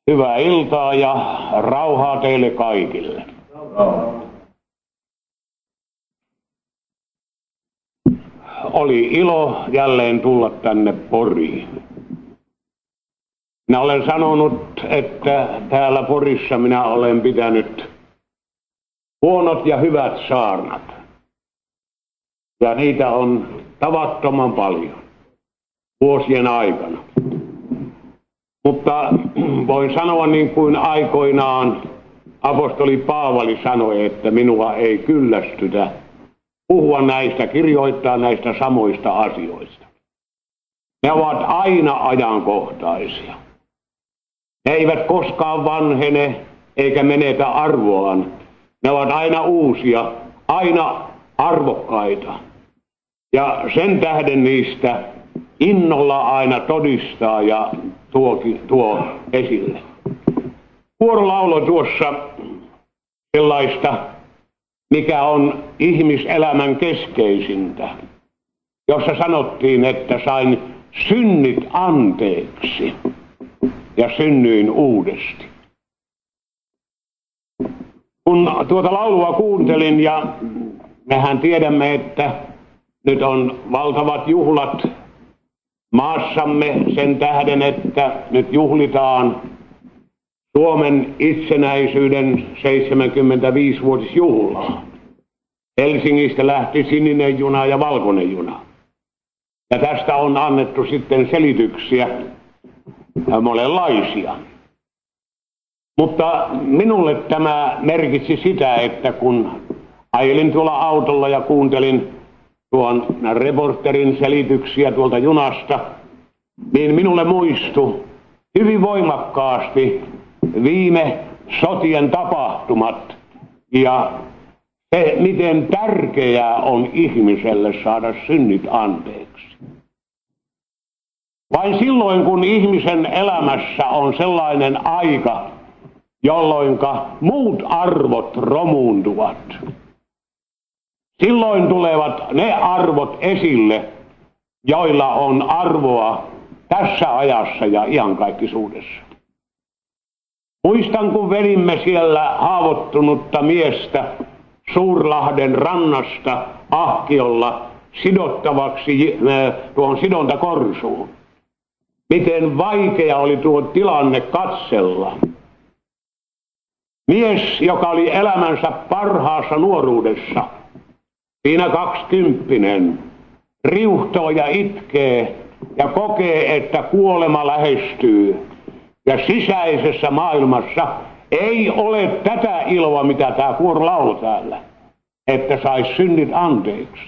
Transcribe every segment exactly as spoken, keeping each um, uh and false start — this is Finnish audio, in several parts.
Hyvää iltaa ja rauhaa teille kaikille. Oli ilo jälleen tulla tänne Poriin. Minä olen sanonut, että täällä Porissa minä olen pitänyt huonot ja hyvät saarnat. Ja niitä on tavattoman paljon vuosien aikana. Mutta voin sanoa niin kuin aikoinaan apostoli Paavali sanoi, että minua ei kyllästytä puhua näistä, kirjoittaa näistä samoista asioista. Ne ovat aina ajankohtaisia. Ne eivät koskaan vanhene eikä menetä arvoaan. Ne ovat aina uusia, aina arvokkaita. Ja sen tähden niistä innolla aina todistaa ja tuo, tuo esille. Kuorolaulo tuossa sellaista, mikä on ihmiselämän keskeisintä, jossa sanottiin, että sain synnit anteeksi ja synnyin uudesti. Kun tuota laulua kuuntelin, ja mehän tiedämme, että nyt on valtavat juhlat maassamme sen tähden, että nyt juhlitaan Suomen itsenäisyyden seitsemänkymmentäviisivuotisjuhlaa. Helsingistä lähti sininen juna ja valkoinen juna. Ja tästä on annettu sitten selityksiä monenlaisia. Mutta minulle tämä merkitsi sitä, että kun ajelin tuolla autolla ja kuuntelin tuon reporterin selityksiä tuolta junasta, niin minulle muistui hyvin voimakkaasti viime sotien tapahtumat ja se, miten tärkeää on ihmiselle saada synnit anteeksi. Vain silloin, kun ihmisen elämässä on sellainen aika, jolloinka muut arvot romuuntuvat, silloin tulevat ne arvot esille, joilla on arvoa tässä ajassa ja iankaikkisuudessa. Muistan, kun vedimme siellä haavoittunutta miestä Suurlahden rannasta Ahkiolla sidottavaksi tuohon sidontakorsuun. Miten vaikea oli tuo tilanne katsella. Mies, joka oli elämänsä parhaassa nuoruudessa, siinä kaksikymppinen, riuhtoo ja itkee ja kokee, että kuolema lähestyy. Ja sisäisessä maailmassa ei ole tätä iloa, mitä tämä kuorolaulu täällä, että saisi synnit anteeksi.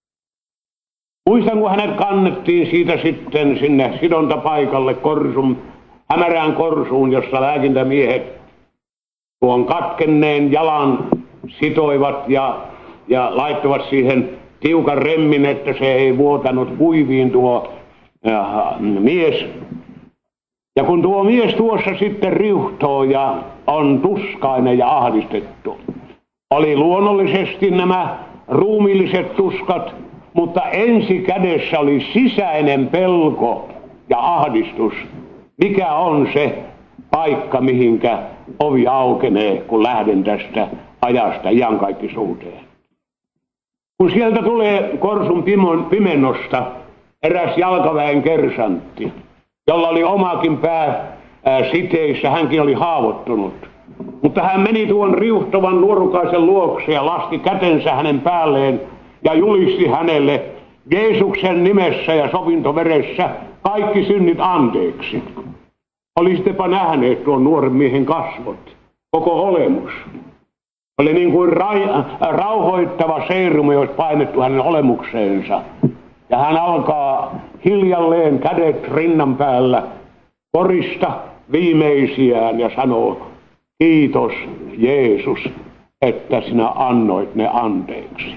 Muistan, kun hänet kannettiin siitä sitten sinne sidontapaikalle korsun, hämärään korsuun, jossa lääkintämiehet tuon katkenneen jalan sitoivat ja, ja laittoivat siihen tiukan remmin, että se ei vuotanut kuiviin tuo äh, mies. Ja kun tuo mies tuossa sitten riuhtoo ja on tuskainen ja ahdistettu, oli luonnollisesti nämä ruumiilliset tuskat, mutta ensi kädessä oli sisäinen pelko ja ahdistus. Mikä on se paikka, mihinkä ovi aukenee, kun lähden tästä ajasta iankaikkisuuteen? Kun sieltä tulee korsun pimennosta eräs jalkaväen kersantti, jolla oli omakin pää ää, siteissä, hänkin oli haavoittunut. Mutta hän meni tuon riuhtovan nuorukaisen luokse ja laski kätensä hänen päälleen ja julisti hänelle Jeesuksen nimessä ja sovintoveressä kaikki synnit anteeksi. Olisittepa nähneet tuon nuoren miehen kasvot, koko olemus. Oli niin kuin ra- rauhoittava seerumi, olisi painettu hänen olemukseensa. Ja hän alkaa hiljalleen kädet rinnan päällä korista viimeisiään ja sanoo, kiitos Jeesus, että sinä annoit ne anteeksi.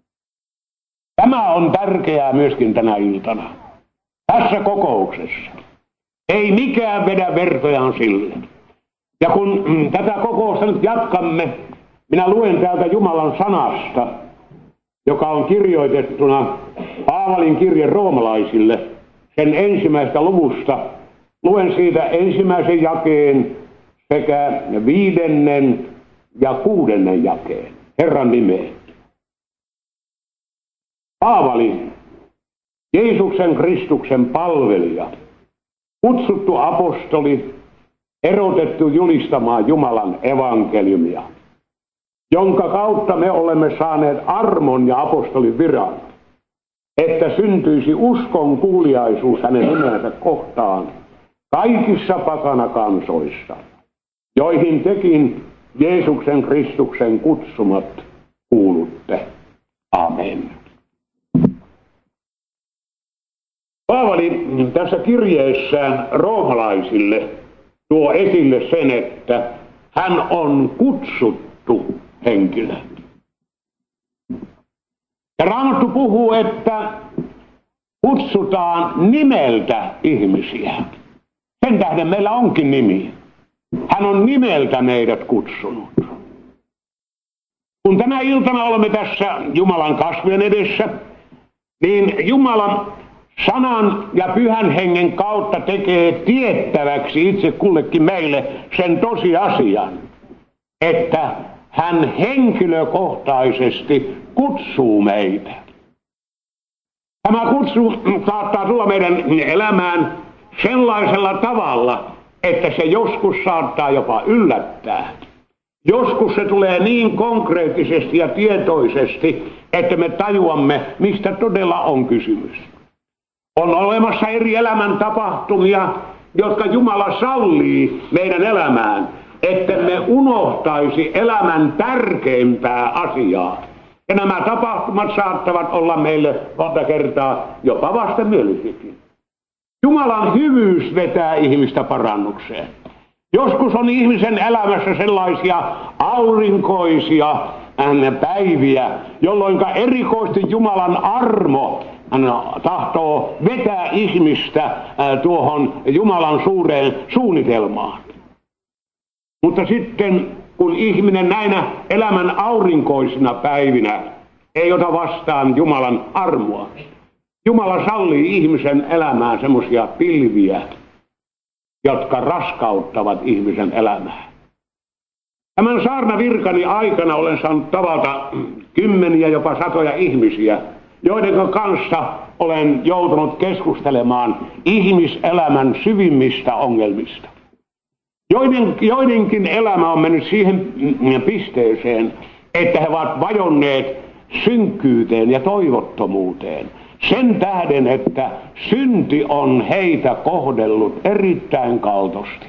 Tämä on tärkeää myöskin tänä iltana. Tässä kokouksessa. Ei mikään vedä vertojaan sille. Ja kun mm, tätä kokousta nyt jatkamme, minä luen täältä Jumalan sanasta, joka on kirjoitettuna Paavalin kirje roomalaisille, sen ensimmäistä luvusta, Luen siitä ensimmäisen jakeen sekä viidennen ja kuudennen jakeen. Herran nimeen. Paavali, Jeesuksen Kristuksen palvelija, kutsuttu apostoli, erotettu julistamaan Jumalan evankeliumia, jonka kautta me olemme saaneet armon ja apostolin viran, että syntyisi uskon kuuliaisuus hänen nimensä kohtaan kaikissa pakanakansoissa, joihin tekin Jeesuksen Kristuksen kutsumat kuulutte. Amen. Paavali tässä kirjeessään roomalaisille tuo esille sen, että hän on kutsuttu henkilö. Ja Raamattu puhuu, että kutsutaan nimeltä ihmisiä. Sen tähden meillä onkin nimi. Hän on nimeltä meidät kutsunut. Kun tänä iltana olemme tässä Jumalan kasvojen edessä, niin Jumalan sanan ja pyhän hengen kautta tekee tiettäväksi itse kullekin meille sen tosiasian, että hän henkilökohtaisesti kutsuu meitä. Tämä kutsu saattaa tulla meidän elämään sellaisella tavalla, että se joskus saattaa jopa yllättää. Joskus se tulee niin konkreettisesti ja tietoisesti, että me tajuamme, mistä todella on kysymys. On olemassa eri elämän tapahtumia, jotka Jumala sallii meidän elämään, että me unohtaisi elämän tärkeimpää asiaa. Ja nämä tapahtumat saattavat olla meille monta kertaa jopa vastenmielisikin. Jumalan hyvyys vetää ihmistä parannukseen. Joskus on ihmisen elämässä sellaisia aurinkoisia päiviä, jolloin erikoisesti Jumalan armo tahtoo vetää ihmistä tuohon Jumalan suureen suunnitelmaan. Mutta sitten kun ihminen näinä elämän aurinkoisina päivinä ei ota vastaan Jumalan armoa, Jumala sallii ihmisen elämään semmoisia pilviä, jotka raskauttavat ihmisen elämää. Tämän saarnavirkani aikana olen saanut tavata kymmeniä, jopa satoja ihmisiä, joiden kanssa olen joutunut keskustelemaan ihmiselämän syvimmistä ongelmista. Joiden, joidenkin elämä on mennyt siihen pisteeseen, että he ovat vajonneet synkkyyteen ja toivottomuuteen. Sen tähden, että synti on heitä kohdellut erittäin kaltosti,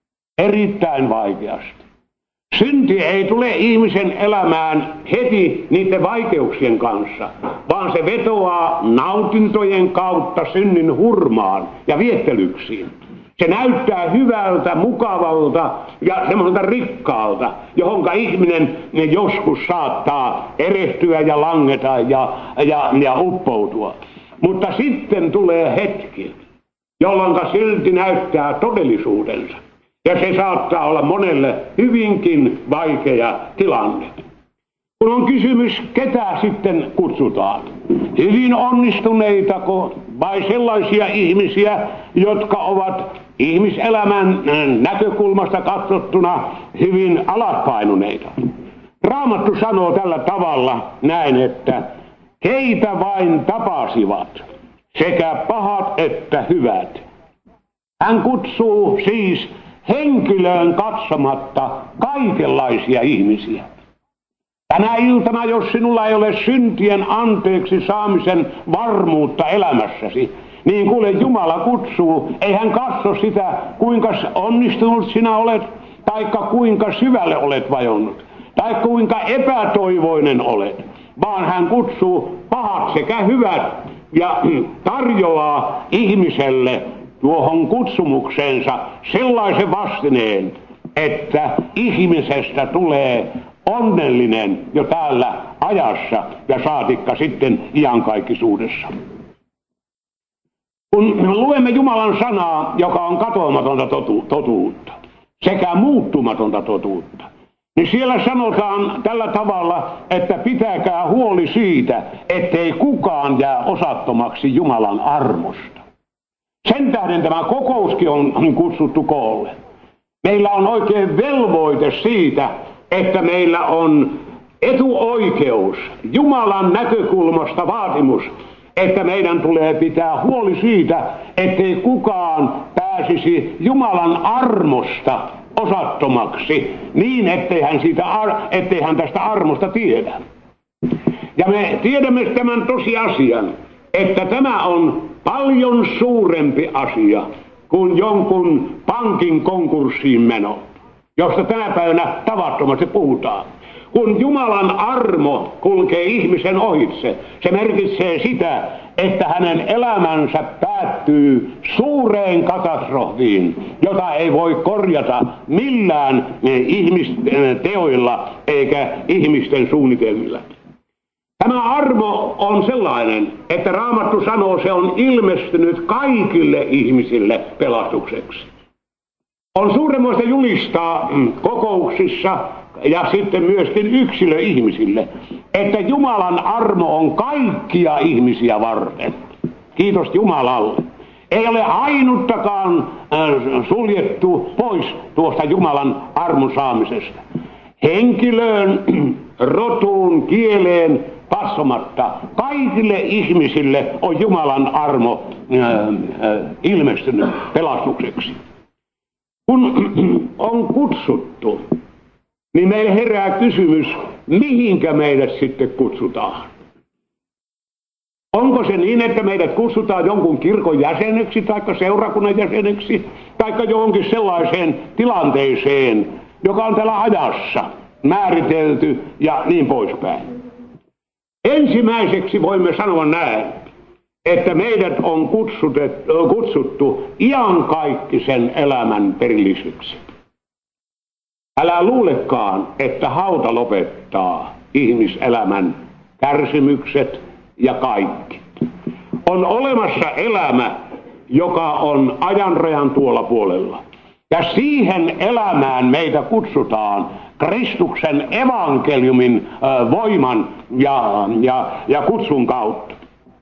erittäin vaikeasti. Synti ei tule ihmisen elämään heti niiden vaikeuksien kanssa, vaan se vetoaa nautintojen kautta synnin hurmaan ja viettelyksiin. Se näyttää hyvältä, mukavalta ja semmoiselta rikkaalta, johonka ihminen joskus saattaa erehtyä ja langeta ja, ja, ja uppoutua. Mutta sitten tulee hetki, jolloin silti näyttää todellisuudensa. Ja se saattaa olla monelle hyvinkin vaikea tilanne. Kun on kysymys, ketä sitten kutsutaan? Hyvin onnistuneitako vai sellaisia ihmisiä, jotka ovat ihmiselämän näkökulmasta katsottuna hyvin alaspainoneita? Raamattu sanoo tällä tavalla näin, että heitä vain tapasivat, sekä pahat että hyvät. Hän kutsuu siis henkilöön katsomatta kaikenlaisia ihmisiä. Tänä iltana, jos sinulla ei ole syntien anteeksi saamisen varmuutta elämässäsi, niin kuule, Jumala kutsuu, ei hän katso sitä, kuinka onnistunut sinä olet, taikka kuinka syvälle olet vajonnut, tai kuinka epätoivoinen olet, vaan hän kutsuu pahat sekä hyvät ja tarjoaa ihmiselle tuohon kutsumukseensa sellaisen vastineen, että ihmisestä tulee onnellinen jo täällä ajassa ja saatikka sitten iankaikkisuudessa. Kun luemme Jumalan sanaa, joka on katoamatonta totu- totuutta sekä muuttumatonta totuutta, niin siellä sanotaan tällä tavalla, että pitäkää huoli siitä, ettei kukaan jää osattomaksi Jumalan armosta. Sen tähden tämä kokouskin on kutsuttu koolle. Meillä on oikein velvoite siitä, että meillä on etuoikeus, Jumalan näkökulmasta vaatimus, että meidän tulee pitää huoli siitä, ettei kukaan pääsisi Jumalan armosta osattomaksi niin, ettei hän, siitä, ettei hän tästä armosta tiedä. Ja me tiedämme tämän tosiasian, että tämä on paljon suurempi asia kuin jonkun pankin konkurssiin meno, josta tänä päivänä tavattomasti puhutaan. Kun Jumalan armo kulkee ihmisen ohitse, se merkitsee sitä, että hänen elämänsä päättyy suureen katastrofiin, jota ei voi korjata millään ihmisten teoilla eikä ihmisten suunnitelmilla. Tämä armo on sellainen, että Raamattu sanoo, se on ilmestynyt kaikille ihmisille pelastukseksi. On suuremmoista julistaa kokouksissa ja sitten myöskin yksilöihmisille, että Jumalan armo on kaikkia ihmisiä varten. Kiitos Jumalalle. Ei ole ainuttakaan suljettu pois tuosta Jumalan armon saamisesta. Henkilöön, rotuun, kieleen passomatta kaikille ihmisille on Jumalan armo ilmestynyt pelastukseksi. Kun on kutsuttu, niin meille herää kysymys, mihinkä meidät sitten kutsutaan? Onko se niin, että meidät kutsutaan jonkun kirkon jäseneksi, tai seurakunnan jäseneksi, tai johonkin sellaiseen tilanteeseen, joka on tällä ajassa määritelty ja niin poispäin? Ensimmäiseksi voimme sanoa näin, että meidät on kutsuttu iankaikkisen elämän perillisiksi. Älä luulekaan, että hauta lopettaa ihmiselämän kärsimykset ja kaikki. On olemassa elämä, joka on ajanrajan tuolla puolella. Ja siihen elämään meitä kutsutaan Kristuksen evankeliumin voiman ja, ja, ja kutsun kautta.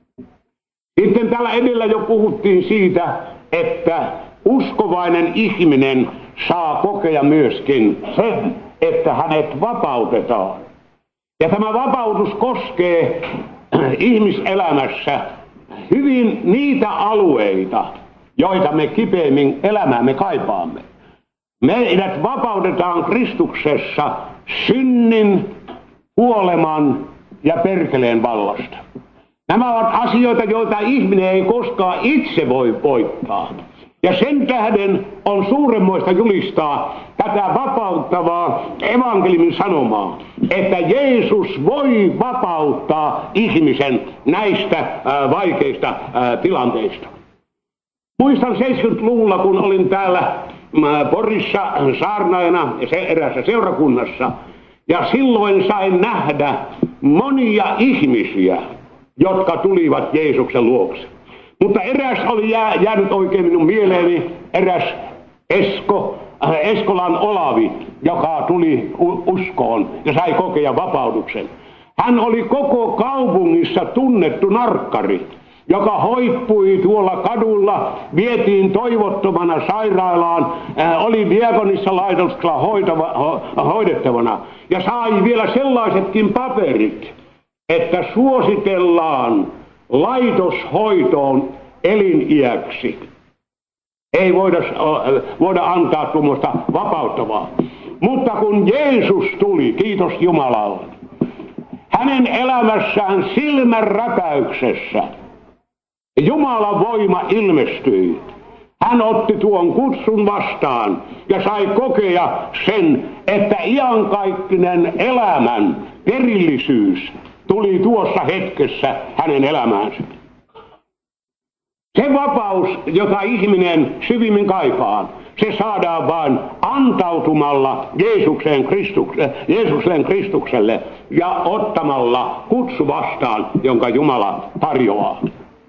Sitten täällä edellä jo puhuttiin siitä, että uskovainen ihminen saa kokea myöskin sen, että hänet vapautetaan. Ja tämä vapautus koskee ihmiselämässä hyvin niitä alueita, joita me kipeimmin elämäämme kaipaamme. Meidät vapautetaan Kristuksessa synnin, kuoleman ja perkeleen vallasta. Nämä ovat asioita, joita ihminen ei koskaan itse voi voittaa. Ja sen tähden on suuremmoista julistaa tätä vapauttavaa evankeliumin sanomaa, että Jeesus voi vapauttaa ihmisen näistä ää, vaikeista ää, tilanteista. Muistan seitsemänkymmentäluvulla, kun olin täällä ää, Porissa saarnaajana ja se, eräässä seurakunnassa, ja silloin sain nähdä monia ihmisiä, jotka tulivat Jeesuksen luokse. Mutta eräs oli jää, jäänyt oikein minun mieleeni, eräs Esko, äh, Eskolan Olavi, joka tuli uskoon ja sai kokea vapautuksen. Hän oli koko kaupungissa tunnettu narkkari, joka hoippui tuolla kadulla, vietiin toivottomana sairaalaan, äh, oli diakonissa laitoksella hoitava, ho, hoidettavana ja sai vielä sellaisetkin paperit, että suositellaan laitoshoitoon eliniäksi. Ei voida, voida antaa tuommoista vapauttavaa. Mutta kun Jeesus tuli, kiitos Jumalalle, hänen elämässään silmän räpäyksessä Jumalan voima ilmestyi. Hän otti tuon kutsun vastaan ja sai kokea sen, että iankaikkinen elämän perillisyys tuli tuossa hetkessä hänen elämäänsä. Se vapaus, jota ihminen syvimmin kaipaa, se saadaan vain antautumalla Jeesuksen Kristukselle, Jeesuksen Kristukselle ja ottamalla kutsu vastaan, jonka Jumala tarjoaa.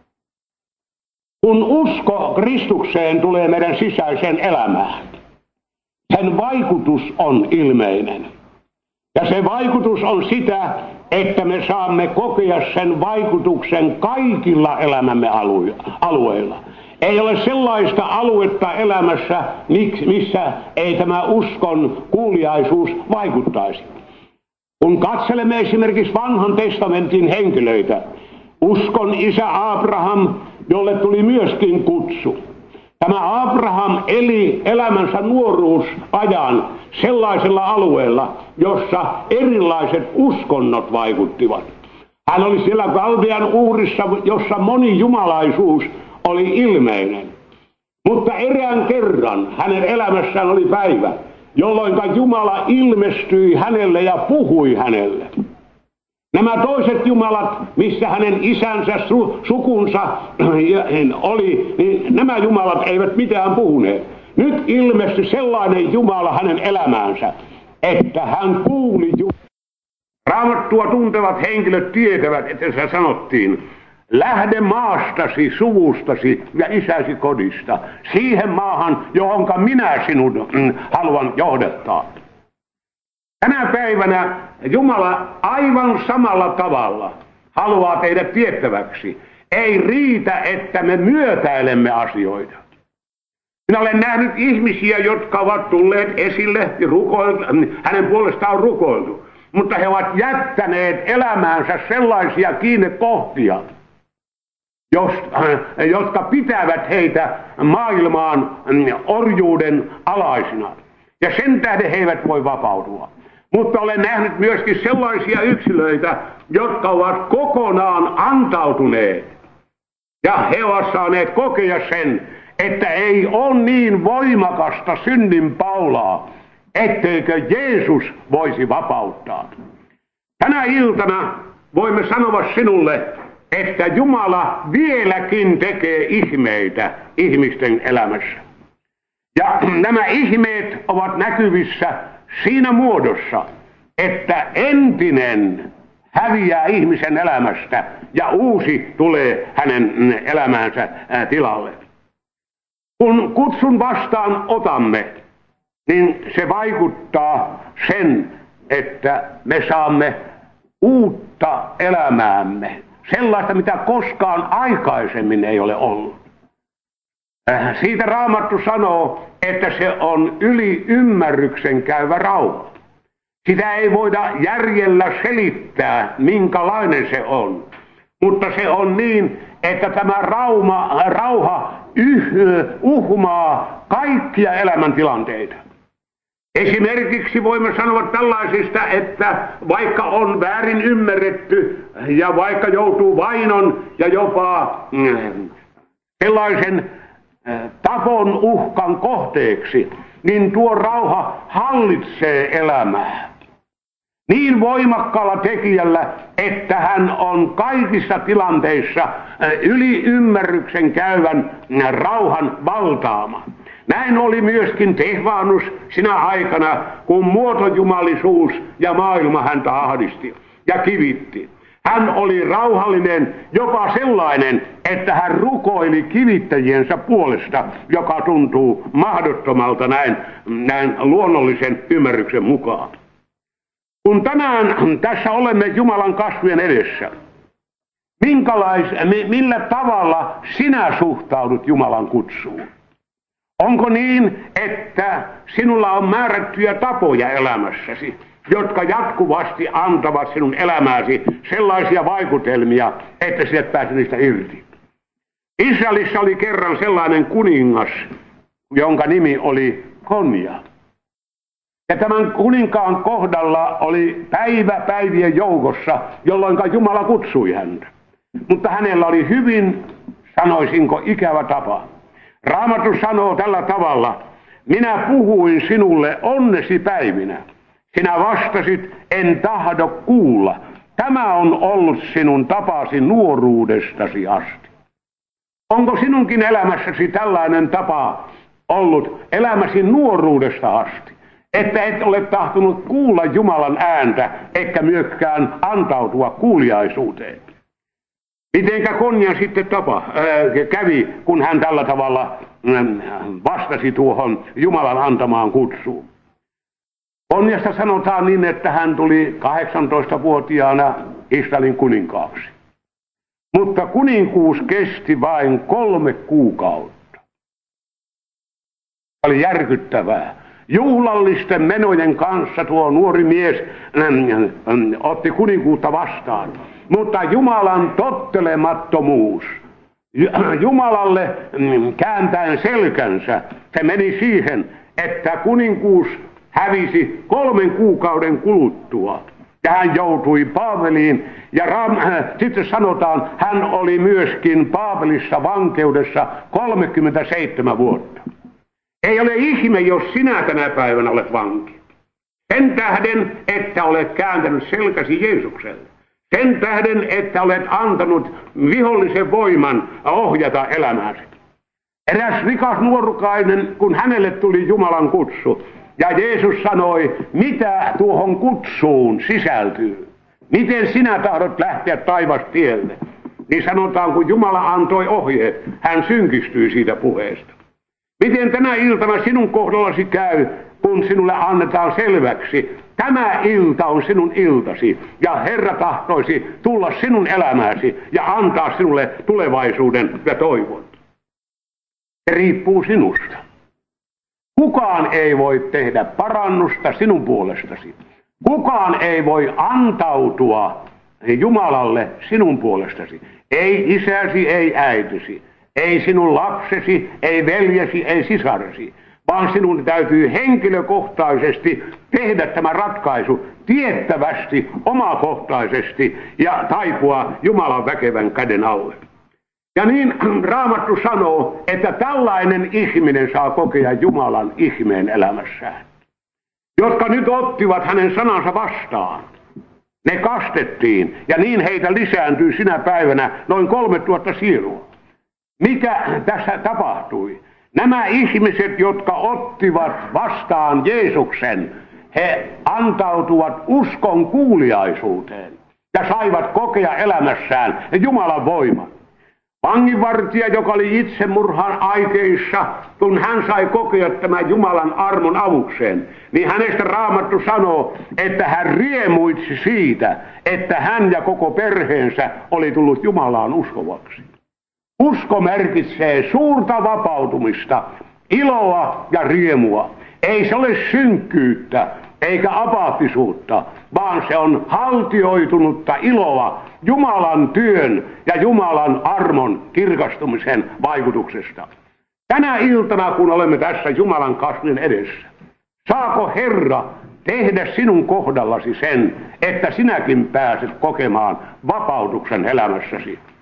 Kun usko Kristukseen tulee meidän sisäiseen elämään, sen vaikutus on ilmeinen. Ja se vaikutus on sitä, että me saamme kokea sen vaikutuksen kaikilla elämämme alueilla. Ei ole sellaista aluetta elämässä, missä ei tämä uskon kuuliaisuus vaikuttaisi. Kun katselemme esimerkiksi vanhan testamentin henkilöitä, uskon isä Abraham, jolle tuli myöskin kutsu. Tämä Abraham eli elämänsä nuoruusajan sellaisella alueella, jossa erilaiset uskonnot vaikuttivat. Hän oli siellä Kaldean Uurissa, jossa monijumalaisuus oli ilmeinen. Mutta erään kerran hänen elämässään oli päivä, jolloin Jumala ilmestyi hänelle ja puhui hänelle. Nämä toiset jumalat, missä hänen isänsä, su, sukunsa oli, niin nämä jumalat eivät mitään puhuneet. Nyt ilmestyi sellainen Jumala hänen elämäänsä, että hän kuuli Jumalaa. Raamattua tuntevat henkilöt tietävät, että se sanottiin, lähde maastasi, suvustasi ja isäsi kodista, siihen maahan, johonka minä sinun mm, haluan johdattaa. Tänä päivänä Jumala aivan samalla tavalla haluaa teidät tiettäväksi. Ei riitä, että me myötäilemme asioita. Minä olen nähnyt ihmisiä, jotka ovat tulleet esille ja rukoiltu, hänen puolestaan on rukoiltu, mutta he ovat jättäneet elämäänsä sellaisia kiinnekohtia, jotka pitävät heitä maailmaan orjuuden alaisina. Ja sen tähden he eivät voi vapautua. Mutta olen nähnyt myöskin sellaisia yksilöitä, jotka ovat kokonaan antautuneet. Ja he ovat saaneet kokea sen, että ei ole niin voimakasta synnin paulaa, etteikö Jeesus voisi vapauttaa. Tänä iltana voimme sanoa sinulle, että Jumala vieläkin tekee ihmeitä ihmisten elämässä. Ja nämä ihmeet ovat näkyvissä siinä muodossa, että entinen häviää ihmisen elämästä ja uusi tulee hänen elämäänsä tilalle. Kun kutsun vastaan otamme, niin se vaikuttaa sen, että me saamme uutta elämäämme. Sellaista, mitä koskaan aikaisemmin ei ole ollut. Siitä Raamattu sanoo, että se on yli ymmärryksen käyvä rauha. Sitä ei voida järjellä selittää, minkälainen se on. Mutta se on niin, että tämä rauma, rauha yh, uhmaa kaikkia elämäntilanteita. Esimerkiksi voimme sanoa tällaisista, että vaikka on väärin ymmärretty ja vaikka joutuu vainon ja jopa mm, sellaisen tapon uhkan kohteeksi, niin tuo rauha hallitsee elämää niin voimakkaalla tekijällä, että hän on kaikissa tilanteissa yli ymmärryksen käyvän rauhan valtaama. Näin oli myöskin Tehvanus sinä aikana, kun muotojumalisuus ja maailma häntä ahdisti ja kivitti. Hän oli rauhallinen, jopa sellainen, että hän rukoili kivittäjiensä puolesta, joka tuntuu mahdottomalta näin, näin luonnollisen ymmärryksen mukaan. Kun tänään tässä olemme Jumalan kasvien edessä, minkälais, millä tavalla sinä suhtaudut Jumalan kutsuun? Onko niin, että sinulla on määrättyjä tapoja elämässäsi, jotka jatkuvasti antavat sinun elämääsi sellaisia vaikutelmia, että sinä et pääse niistä irti? Israelissa oli kerran sellainen kuningas, jonka nimi oli Konja. Ja tämän kuninkaan kohdalla oli päivä päivien joukossa, jolloin Jumala kutsui häntä. Mutta hänellä oli hyvin, sanoisinko, ikävä tapa. Raamattu sanoo tällä tavalla, minä puhuin sinulle onnesi päivinä. Sinä vastasit, en tahdo kuulla. Tämä on ollut sinun tapasi nuoruudestasi asti. Onko sinunkin elämässäsi tällainen tapa ollut elämäsi nuoruudesta asti? Että et ole tahtonut kuulla Jumalan ääntä, eikä myöskään antautua kuuliaisuuteen. Mitenkä Konja sitten tapa, ää, kävi, kun hän tällä tavalla ää, vastasi tuohon Jumalan antamaan kutsuun? Konjasta sanotaan niin, että hän tuli kahdeksantoistavuotiaana Israelin kuninkaaksi. Mutta kuninkuus kesti vain kolme kuukautta. Oli järkyttävää. Juhlallisten menojen kanssa tuo nuori mies ähm, ähm, otti kuninkuutta vastaan. Mutta Jumalan tottelemattomuus, Jumalalle ähm, kääntäen selkänsä, se meni siihen, että kuninkuus hävisi kolmen kuukauden kuluttua. Ja hän joutui Paaveliin, ja Ram, äh, sitten sanotaan, hän oli myöskin Paavelissa vankeudessa kolmekymmentäseitsemän vuotta. Ei ole ihme, jos sinä tänä päivänä olet vanki. Sen tähden, että olet kääntänyt selkäsi Jeesukselle. Sen tähden, että olet antanut vihollisen voiman ohjata elämääsi. Eräs rikas nuorukainen, kun hänelle tuli Jumalan kutsu, ja Jeesus sanoi, mitä tuohon kutsuun sisältyy. Miten sinä tahdot lähteä taivastielle? Niin sanotaan, kun Jumala antoi ohjeet, hän synkistyi siitä puheesta. Miten tänä iltana sinun kohdallasi käy, kun sinulle annetaan selväksi, tämä ilta on sinun iltasi, ja Herra tahtoisi tulla sinun elämääsi ja antaa sinulle tulevaisuuden ja toivon. Se riippuu sinusta. Kukaan ei voi tehdä parannusta sinun puolestasi. Kukaan ei voi antautua Jumalalle sinun puolestasi. Ei isäsi, ei äitisi. Ei sinun lapsesi, ei veljesi, ei sisaresi, vaan sinun täytyy henkilökohtaisesti tehdä tämä ratkaisu tiettävästi, omakohtaisesti ja taipua Jumalan väkevän käden alle. Ja niin Raamattu sanoo, että tällainen ihminen saa kokea Jumalan ihmeen elämässään. Jotka nyt ottivat hänen sanansa vastaan. Ne kastettiin ja niin heitä lisääntyy sinä päivänä noin kolme tuhatta sielua. Mikä tässä tapahtui? Nämä ihmiset, jotka ottivat vastaan Jeesuksen, he antautuvat uskon kuuliaisuuteen ja saivat kokea elämässään Jumalan voiman. Vanginvartija, joka oli itsemurhan aikeissa, kun hän sai kokea tämän Jumalan armon avukseen, niin hänestä Raamattu sanoo, että hän riemuitsi siitä, että hän ja koko perheensä oli tullut Jumalaan uskovaksi. Usko merkitsee suurta vapautumista, iloa ja riemua. Ei se ole synkkyyttä eikä apaattisuutta, vaan se on haltioitunutta iloa Jumalan työn ja Jumalan armon kirkastumisen vaikutuksesta. Tänä iltana, kun olemme tässä Jumalan kasvien edessä, saako Herra tehdä sinun kohdallasi sen, että sinäkin pääset kokemaan vapautuksen elämässäsi?